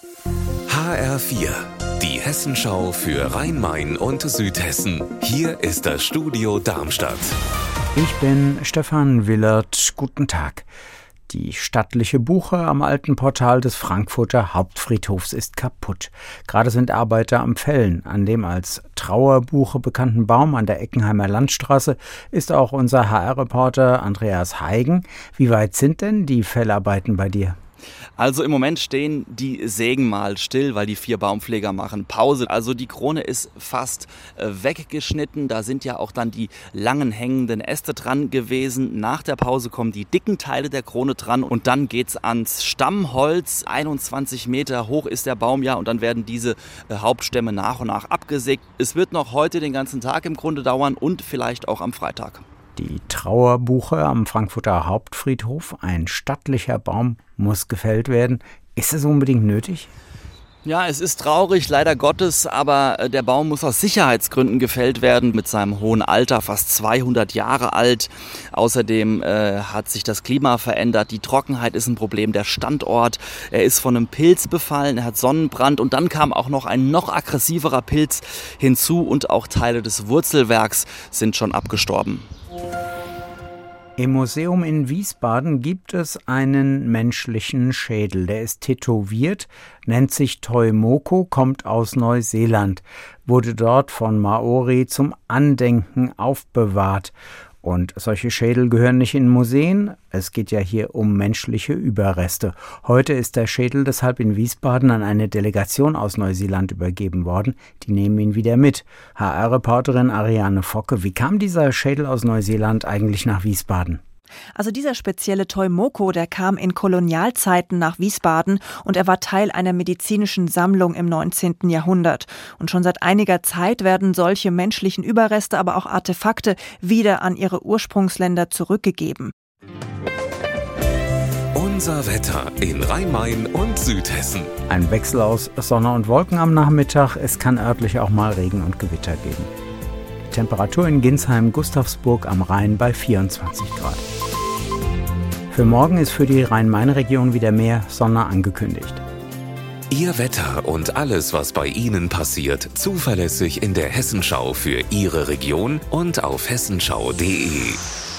HR4, die Hessenschau für Rhein-Main und Südhessen. Hier ist das Studio Darmstadt. Ich bin Stefan Willert. Guten Tag. Die stattliche Buche am alten Portal des Frankfurter Hauptfriedhofs ist kaputt. Gerade sind Arbeiter am Fällen. An dem als Trauerbuche bekannten Baum an der Eckenheimer Landstraße ist auch unser HR-Reporter Andreas Heigen. Wie weit sind denn die Fellarbeiten bei dir? Also im Moment stehen die Sägen mal still, weil die 4 Baumpfleger machen Pause. Also die Krone ist fast weggeschnitten. Da sind ja auch dann die langen hängenden Äste dran gewesen. Nach der Pause kommen die dicken Teile der Krone dran und dann geht's ans Stammholz. 21 Meter hoch ist der Baum ja und dann werden diese Hauptstämme nach und nach abgesägt. Es wird noch heute den ganzen Tag im Grunde dauern und vielleicht auch am Freitag. Die Trauerbuche am Frankfurter Hauptfriedhof, ein stattlicher Baum, muss gefällt werden. Ist es unbedingt nötig? Ja, es ist traurig, leider Gottes, aber der Baum muss aus Sicherheitsgründen gefällt werden. Mit seinem hohen Alter, fast 200 Jahre alt. Außerdem hat sich das Klima verändert. Die Trockenheit ist ein Problem, der Standort. Er ist von einem Pilz befallen, er hat Sonnenbrand und dann kam auch noch ein noch aggressiverer Pilz hinzu und auch Teile des Wurzelwerks sind schon abgestorben. Im Museum in Wiesbaden gibt es einen menschlichen Schädel. Der ist tätowiert, nennt sich Toi Moko, kommt aus Neuseeland, wurde dort von Maori zum Andenken aufbewahrt. Und solche Schädel gehören nicht in Museen. Es geht ja hier um menschliche Überreste. Heute ist der Schädel deshalb in Wiesbaden an eine Delegation aus Neuseeland übergeben worden. Die nehmen ihn wieder mit. HR-Reporterin Ariane Focke, wie kam dieser Schädel aus Neuseeland eigentlich nach Wiesbaden? Also dieser spezielle Toi Moko, der kam in Kolonialzeiten nach Wiesbaden und er war Teil einer medizinischen Sammlung im 19. Jahrhundert. Und schon seit einiger Zeit werden solche menschlichen Überreste, aber auch Artefakte wieder an ihre Ursprungsländer zurückgegeben. Unser Wetter in Rhein-Main und Südhessen. Ein Wechsel aus Sonne und Wolken am Nachmittag. Es kann örtlich auch mal Regen und Gewitter geben. Die Temperatur in Ginsheim-Gustavsburg am Rhein bei 24 Grad. Für morgen ist für die Rhein-Main-Region wieder mehr Sonne angekündigt. Ihr Wetter und alles, was bei Ihnen passiert, zuverlässig in der Hessenschau für Ihre Region und auf hessenschau.de.